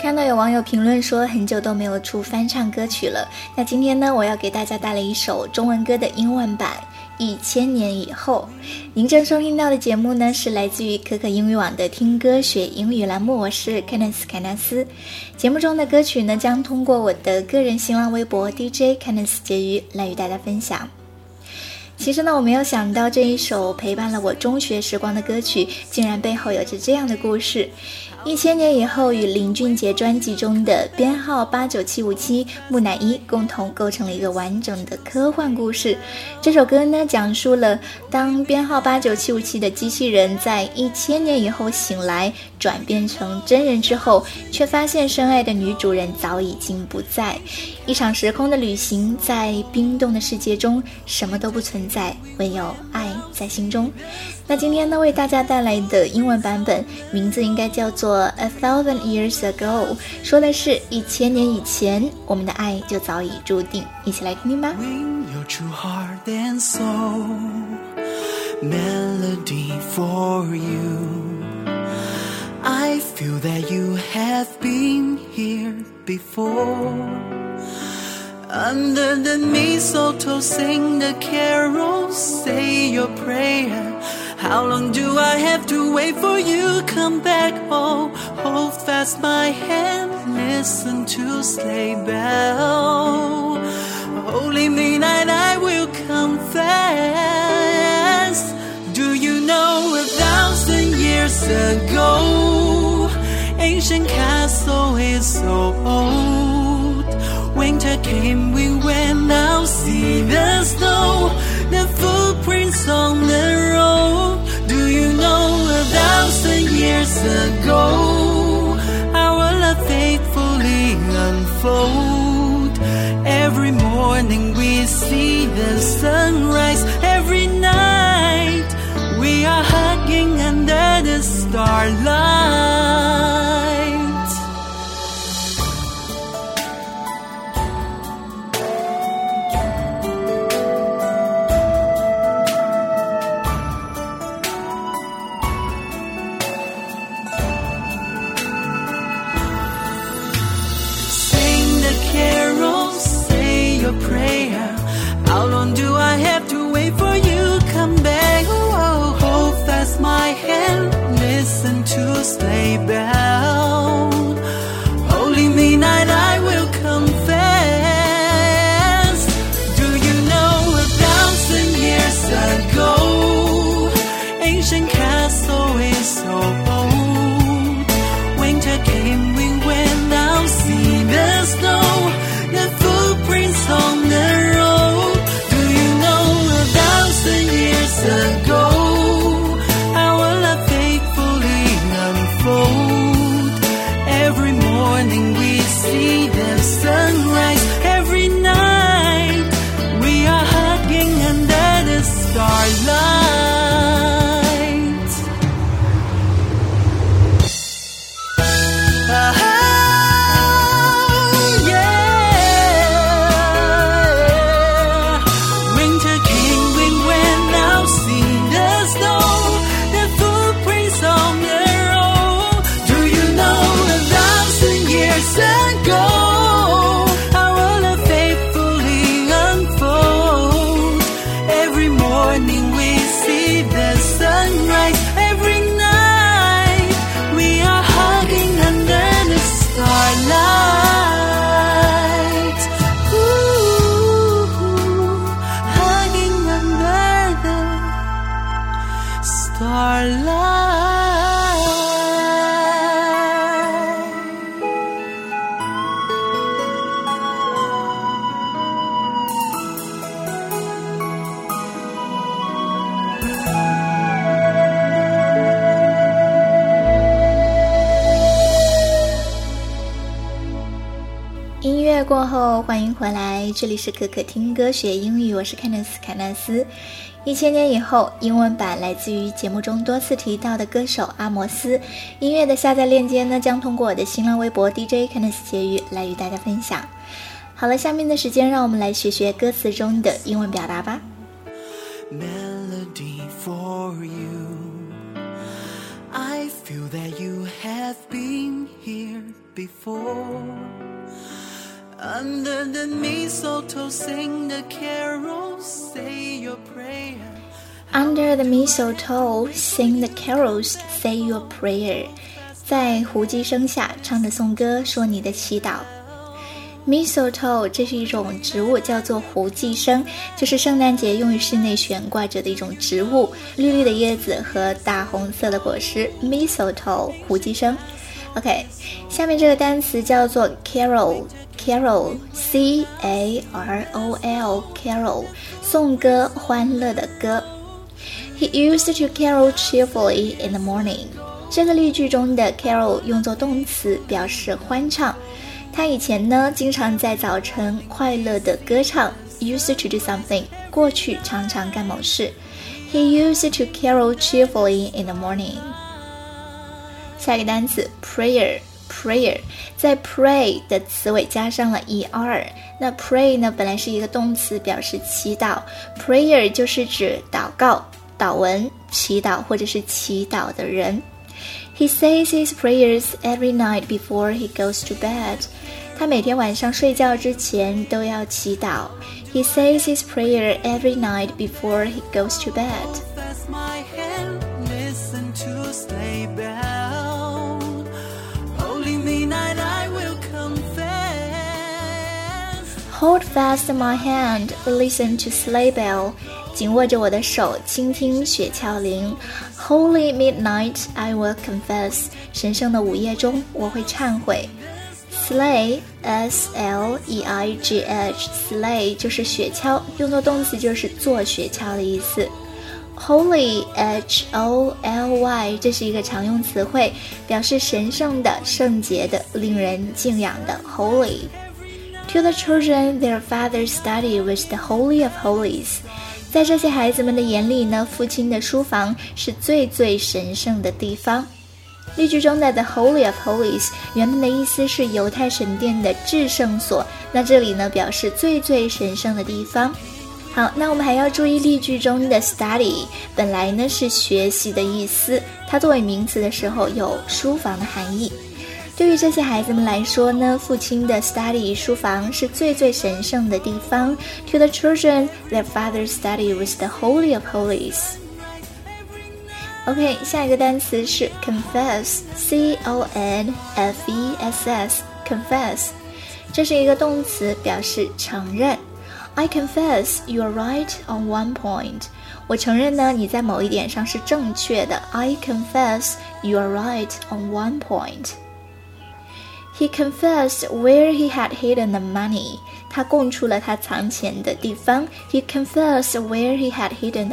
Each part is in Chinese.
看到有网友评论说很久都没有出翻唱歌曲了，那今天呢，我要给大家带来一首中文歌的英文版1000年以后。您正收听到的节目呢，是来自于可可英语网的听歌学英语栏目，我是 Candice 凯纳斯。节目中的歌曲呢，将通过我的个人新浪微博 DJ Candice 婕妤来与大家分享。其实呢，我没有想到这一首陪伴了我中学时光的歌曲，竟然背后有着这样的故事。1000年以后与林俊杰专辑中的编号89757木乃伊共同构成了一个完整的科幻故事。这首歌呢，讲述了当编号89757的机器人在1000年以后醒来，转变成真人之后，却发现深爱的女主人早已经不在。一场时空的旅行，在冰冻的世界中，什么都不存在，唯有爱在心中。那今天呢，为大家带来的英文版本，名字应该叫做 1000 Years Ago， 说的是1000年以前，我们的爱就早已注定。一起来听听吧。 Your true heart and soul, melody for you. I feel that you have been here before. Under the mistletoe, sing the carols, say your prayer. How long do I have to wait for you? Come back home, hold fast my hand, listen to sleigh bell. Holy midnight, I will confess. Do you know 1000 years ago, ancient castle is so old. Winter came, we went out, see the snow, the footprints on the road. Do you know 1000 years ago, our love faithfully unfold. Every morning we see the sunrise, every night we are hugging under the starlight. Prayer. How long do I have to wait for you? Come back, oh, hold fast my hand, listen to sleigh bell. Holy midnight, I will confess. Do you know 1000 years ago, ancient castle is so old. Winter came, we went out, see the snow, the footprints on the road. Do you know 1000 years ago, our love faithfully unfold. Every morning we see the sunrise, every night we are hugging under the starlight. 音乐过后，欢迎回来，这里是可可听歌学英语，我是 Candice 凯纳斯。1000年以后，英文版来自于节目中多次提到的歌手阿摩斯。音乐的下载链接呢，将通过我的新浪微博 DJ Candice 婕妤来与大家分享。好了，下面的时间让我们来学学歌词中的英文表达吧。 Melody for you, I feel that you have been here before. Under the mistletoe, sing the carols, say your prayer. Under the mistletoe, sing the carols, say your prayer. 在胡姬生下，唱着颂歌，说你的祈祷。Mistletoe 这是一种植物，叫做胡姬生，就是圣诞节用于室内悬挂着的一种植物，绿绿的叶子和大红色的果实。Mistletoe 胡姬生。OK， 下面这个单词叫做 carol，carol C-A-R-O-L carol， 颂歌，欢乐的歌。He used to carol cheerfully in the morning。 这个例句中的 carol 用作动词，表示欢唱。他以前呢，经常在早晨快乐的歌唱。Used to do something， 过去常常干某事。He used to carol cheerfully in the morning。 下一个单词 prayer， 在 pray 的词尾加上了 er。 那 pray 呢，本来是一个动词，表示祈祷。 prayer 就是指祷告、祷文、祈祷或者是祈祷的人。He says his prayers every night before he goes to bed。 他每天晚上睡觉之前都要祈祷。He says his prayer every night before he goes to bed。 Fast my hand, listen to sleigh bell. Holy midnight I will confess. Hold fast my hand, listen to sleigh bell。 紧握着我的手，倾听雪橇铃。 Holy midnight I will confess。 神圣的午夜中，我会忏悔。Sleigh S-L-E-I-G-H Sleigh 就是雪橇，用作动词就是坐雪橇的意思。Holy H-O-L-Y 这是一个常用词汇，表示神圣的、圣洁的、令人敬仰的 Holy。 To the children, their fathers study with the Holy of Holies。 在这些孩子们的眼里呢，父亲的书房是最最神圣的地方。例句中的 The Holy of Holies 原本的意思是犹太神殿的至圣所，那这里呢表示最最神圣的地方。好，那我们还要注意例句中的 study 本来呢是学习的意思，它作为名词的时候有书房的含义。对于这些孩子们来说呢，父亲的 study 书房是最最神圣的地方。 To the children, their fathers study with the Holy of Holies。OK， 下一个单词是 confess， C-O-N-F-E-S-S confess， 这是一个动词，表示承认。I confess you are right on one point。 我承认呢，你在某一点上是正确的。I confess you are right on one point。 He confessed where he had hidden the money。 他供出了他藏钱的地方。He confessed where he had hidden the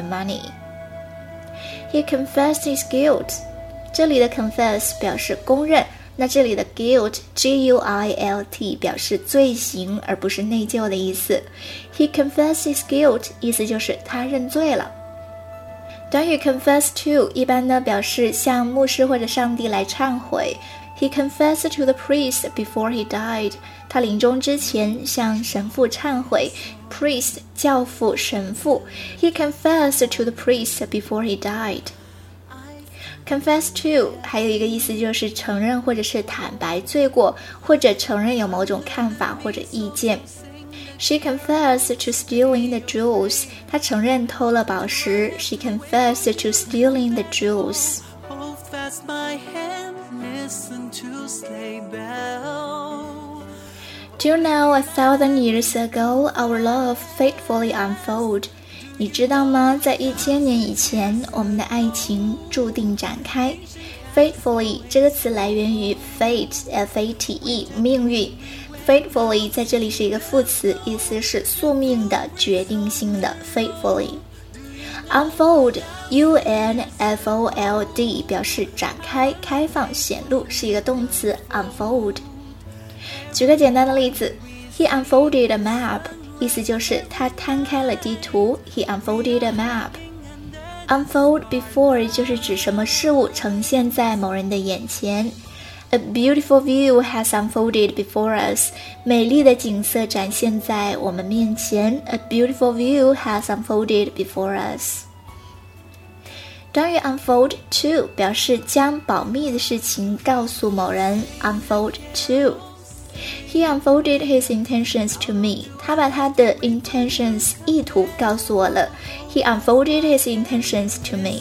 money。He confessed his guilt。 这里的 confess 表示公认，那这里的 guilt G-U-I-L-T 表示罪行，而不是内疚的意思。He confessed his guilt 意思就是他认罪了。短语 confess to 一般呢表示向牧师或者上帝来忏悔。He confessed to the priest before he died。 他临终之前向神父忏悔。Priest 教父、神父。He confessed to the priest before he died。 Confess to 还有一个意思就是承认或者是坦白罪过，或者承认有某种看法或者意见。She confessed to stealing the jewels。 她承认偷了宝石。She confessed to stealing the jewels。 Hold fast my hand, listen to sleigh bell. Do you know 1,000 years ago our love fatefully unfolded？ 你知道吗？在1000年以前，我们的爱情注定展开。Fatefully 这个词来源于 fate F-A-T-E 命运。Fatefully 在这里是一个副词，意思是宿命的、决定性的 Fatefully。Unfold U-N-F-O-L-D 表示展开、开放、显露，是一个动词 unfold。举个简单的例子 He unfolded a map 意思就是他摊开了地图。 He unfolded a map。 Unfold before 就是指什么事物呈现在某人的眼前。 A beautiful view has unfolded before us。 美丽的景色展现在我们面前。 A beautiful view has unfolded before us。 短语 unfold to 表示将保密的事情告诉某人 unfold to。He unfolded his intentions to me. 他把他的 intentions 意圖告訴我了。He unfolded his intentions to me.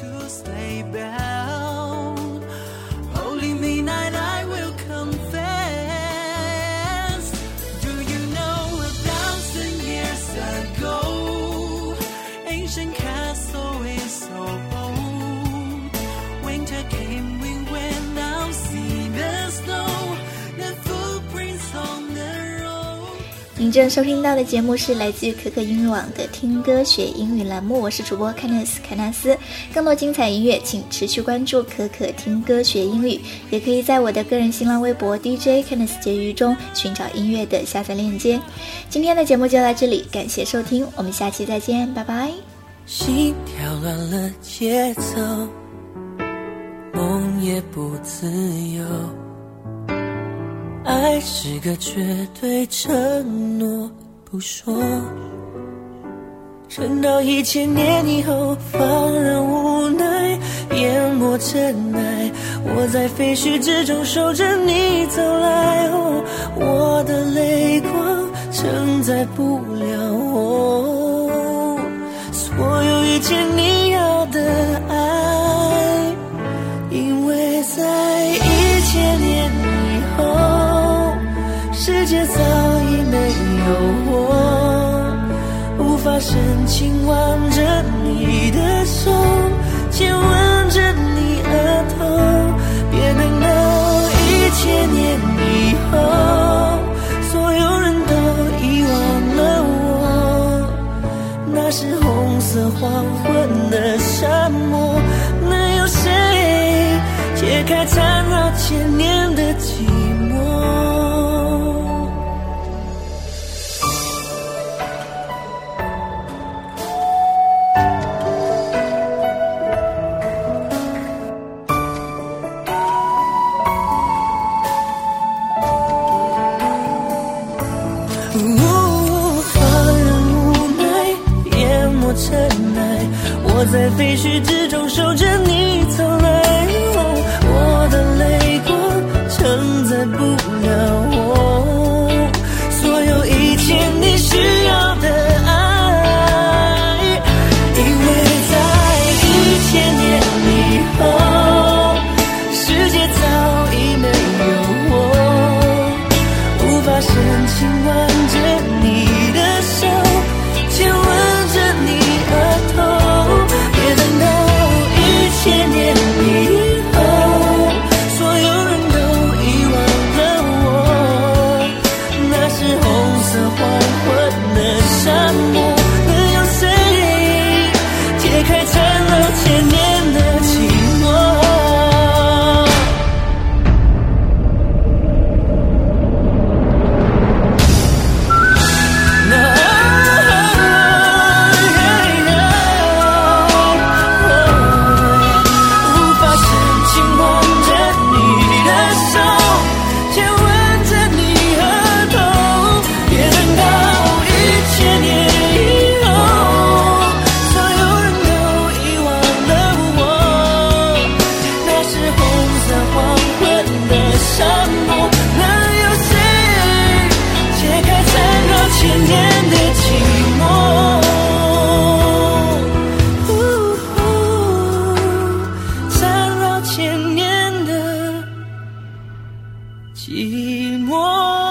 您正收听到的节目是来自于可可英语网的听歌学英语栏目，我是主播凯纳斯。更多精彩音乐请持续关注可可听歌学英语，也可以在我的个人新浪微博 DJ Candice 结语中寻找音乐的下载链接。今天的节目就到这里，感谢收听，我们下期再见，拜拜。 心跳乱了节奏，梦也不自由，爱是个绝对承诺不说，撑到1000年以后，放任无奈淹没尘埃，我在废墟之中守着你走来，哦，我的泪光承载不了我所有一切你要的爱，因为在1000年以后，世界早已没有我，无法深情挽着你的手，亲吻着你额头，别等到1000年以后，所有人都遗忘了我，那是红色黄昏的沙漠，能有谁解开缠绕1000年的寂寞。我在废墟之中守着你走来，哦，我的泪光承载不了我所有一切你需要的爱，因为在1000年以后，世界早已没有我，无法深情挽着你的手，亲吻着你额头，1000年以后，所有人都遗忘了我，那是红色黄昏的沙漠，能有谁解开缠绕1000年的寂寞。寂寞。